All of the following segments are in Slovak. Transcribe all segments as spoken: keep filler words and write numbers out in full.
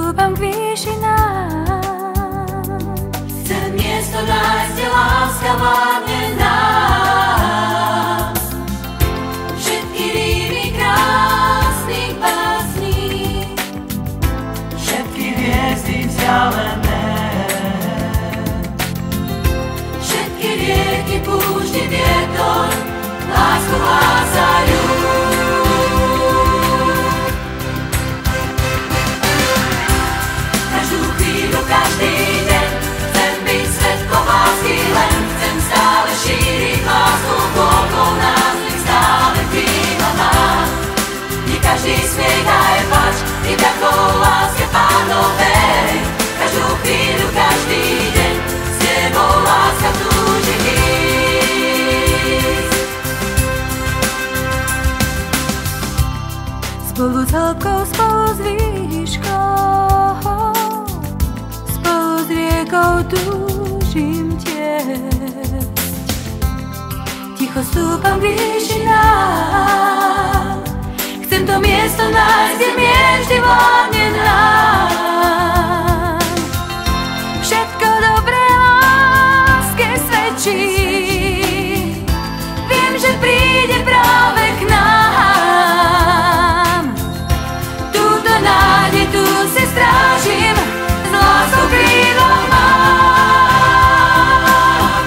stúpam k výšinám. Chcem miesto nájsť, kde láska vládne nám. Všetky rýmy krásnych básní, všetky hviezdy vzdialené, všetky rieky, púšti, vietor, lásku hlásajú. Každú chvíľu, každý deň chcem byť svedkom lásky, len chcem stále šíriť lásku okolo nás, nech stále chvíľa má. Nie každý smiech aj plač je takou láske Pánovej. Každú chvíľu, každý deň s tebou láska túži ísť. Spolu s hĺbkou, spolu s výškou, spolu s riekou túžim tiesť. Ticho stúpam k výšinám, chcem to miesto nájsť, kde mier vždy vládne nám. Všetko dobré láske svedčí, viem, že príde práve k nám. Túto nádej tu si strážim, s láskou krídla mám.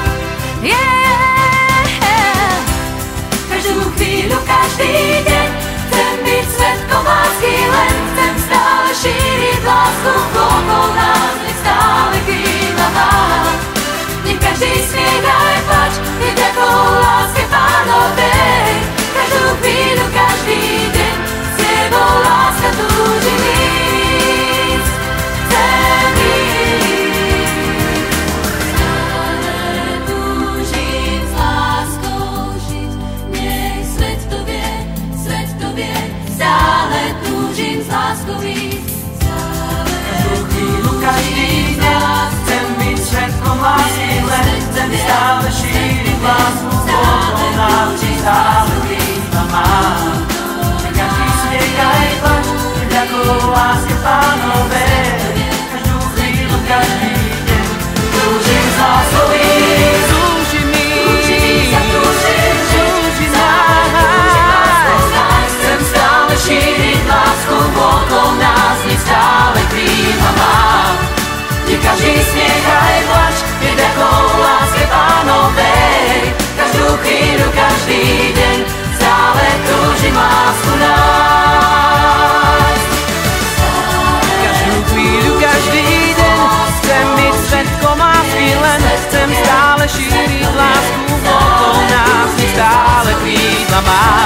Yeah. Každú chvíľu, každý deň chcem byť svedkom lásky, len chcem stále šíriť lásku okolo nás, nech stále krídla mám. Nech každý smiech aj plač je takou láske Pánovej. Každú chvíľu, každý deň s tebou láska túži ísť. Chcem ísť. Stále túžim s láskou žiť, nech svet to vie, svet to vie. Stále túžim s láskou ísť. každú chvíľu, každý deň chcem byť svedkom lásky, len chcem stále šíriť lásku okolo nás, stále chvíľa mám. Každý smiech aj plač je takou láske Pánovej. Každú chvíľu, každý deň túžim s láskou ísť. Túžim ísť, túžim nájsť. Chcem stále šíriť lásku okolo nás, nech stále krídla mám. Nech každý smiech aj plač je takou láske Pánovej. Každú chvíľu, každý deň stále túžim lásku nájsť. Každú chvíľu, každý deň chcem byť svedkom lásky, len chcem stále šíriť lásku okolo nás, nech stále krídla mám.